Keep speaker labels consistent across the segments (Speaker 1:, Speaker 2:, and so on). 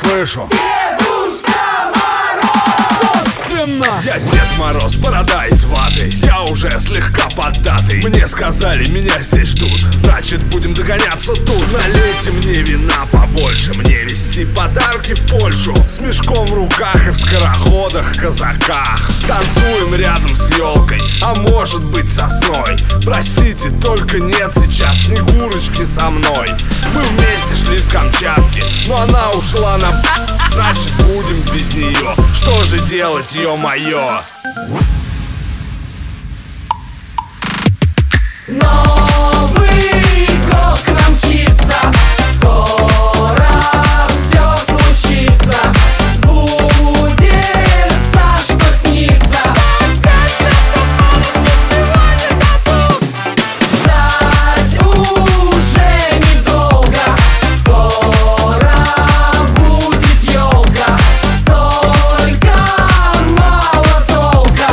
Speaker 1: слышу.
Speaker 2: Дедушка Мороз!
Speaker 1: Собственно, я Дед Мороз, борода из ваты. Я уже слегка поддатый. Мне сказали, меня здесь ждут, значит будем догоняться тут. Налейте мне вина побольше, мне везти подарки в Польшу. С мешком в руках и в скороходах, казаках. Танцуем рядом с елкой, а может быть сосной. Простите, только нет сейчас Снегурочки со мной. Мы вместе шли с Камчатки, но она ушла на... Значит будем без нее. Что же делать, ё-моё?
Speaker 2: Новый год к нам мчится, скоро все случится. Сбудется, что снится. Ждать уже недолго, скоро будет елка. Только мало толка.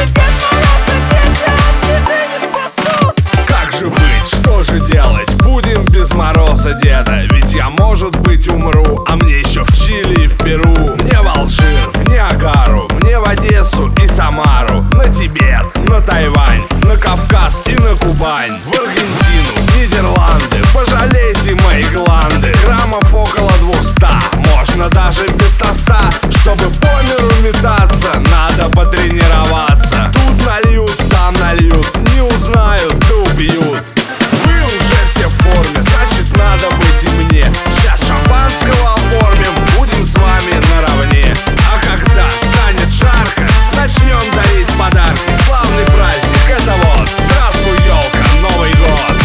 Speaker 1: Как же быть, что же делать? Будем без Мороза Деда. Ведь я, может быть, умру, а мне еще в Чили и в Перу. Мне в Алжир, в Ниагару, мне в Одессу и Самару. На Тибет, на Тайвань, на Кавказ и на Кубань. В Аргентину, в Нидерланды, пожалейте мои гланды. Граммов около 200, можно даже без тоста. Чтобы по миру метаться, надо потренироваться. Тут нальют, там нальют, не узнают, да убьют. Вы уже все в форме, значит надо быть и мне. Сейчас шампанского оформим, будем с вами наравне. А когда станет жарко, начнем дарить подарки. Славный праздник, это вот, здравствуй, елка, Новый год.